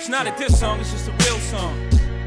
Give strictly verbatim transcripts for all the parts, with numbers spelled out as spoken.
It's not a diss song, it's just a real song.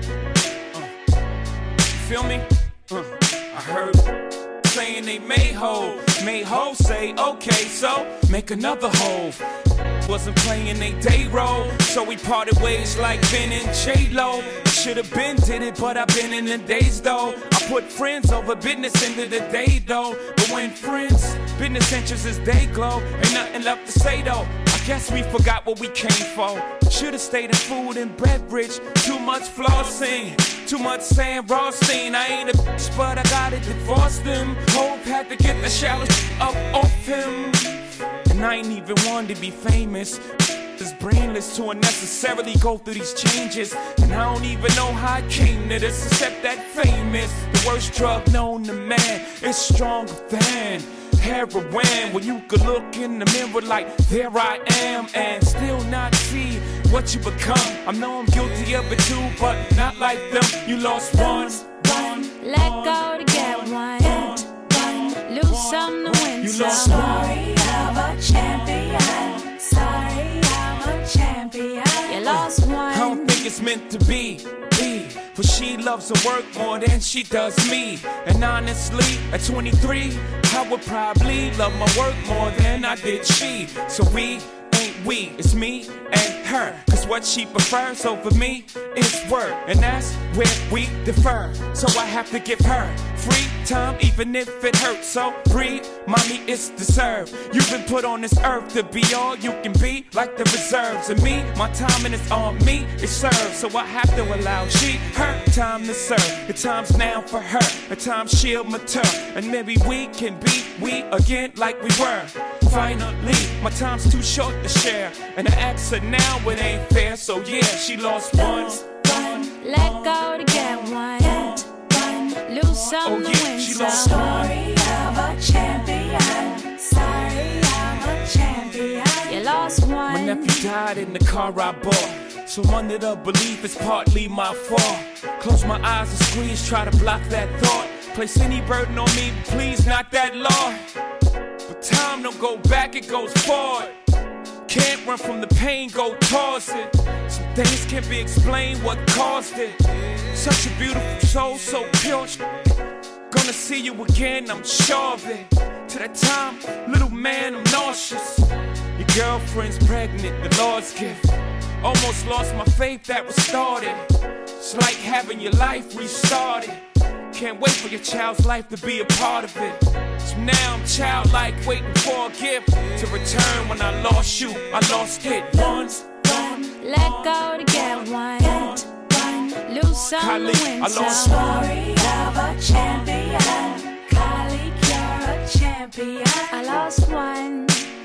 Uh, you feel me? Uh, I heard saying they made hoe, made hoe say, okay, so make another hoe. Wasn't playing they day role, so we parted ways like Ben and J-Lo. Should've been did it, but I've been in the days though. I put friends over business into the day though. But when friends, business interests they glow, ain't nothing left to say though. I guess we forgot what we came for. Should've stayed in food and beverage. Too much flossing, too much Sam Rothstein. I ain't a bitch, but I gotta divorce them. Hope had to get the shallow up off him. And I ain't even one to be famous. It's brainless to unnecessarily go through these changes. And I don't even know how I came to this, except that fame is the worst drug known to man. It's stronger than heroin. When you could look in the mirror like, there I am, and still not see what you become. I know I'm guilty of it too, but not like them. You lost one, one, let go to get one, one, lose some to win you some. lost Story of a champion. Sorry, I'm a champion. You lost one. I don't think it's meant to be, be. But she loves her work more than she does me. And honestly, at twenty-three, I would probably love my work more than I did she. So we ain't we, it's me and her. Cause what she prefers over me is work. And that's where we differ. So I have to give her free time, even if it hurts. So breathe, mommy, it's deserved. You've been put on this earth to be all you can be, like the reserves. And me, my timing is on me, it serves. So I have to allow she, her time to serve. The time's now for her, the time she'll mature. And maybe we can be we again like we were. Finally, my time's too short to share. And I ask her now, it ain't fair. So yeah, she lost one. Let go to get one, one, lose some Oh to yeah, win she some. lost Story of a champion. Sorry, I'm a champion. You lost one. My nephew died in the car I bought. So under the belief it's partly my fault. Close my eyes and squeeze, try to block that thought. Place any burden on me, please not that law. But time don't go back, it goes forward. Can't run from the pain, go towards it. Some things can't be explained, what caused it. Such a beautiful soul, so pure. Gonna see you again, I'm sure of it. To that time, little man, I'm nauseous. Your girlfriend's pregnant, the Lord's gift. Almost lost my faith that was started. It's like having your life restarted. Can't wait for your child's life to be a part of it. So now I'm childlike, waiting for a gift to return. When I lost you, I lost it once. Let go to get one, one, lose some Kylie, to win I some. lost Story of a champion. Kylie, you're a champion. I lost one.